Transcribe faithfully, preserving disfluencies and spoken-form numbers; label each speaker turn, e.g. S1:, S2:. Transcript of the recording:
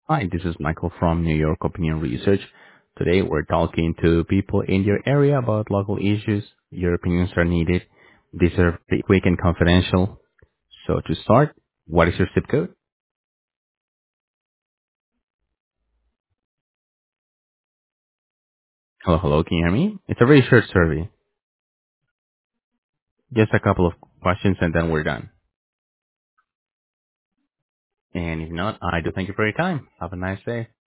S1: Hi, this is Michael from New York Opinion Research. Today we're talking to people in your area about local issues. Your opinions are needed. These are pretty quick and confidential. So to start, what is your zip code? Hello, hello, can you hear me? It's a very short survey. Just a couple of questions and then we're done. And if not, I do thank you for your time. Have a nice day.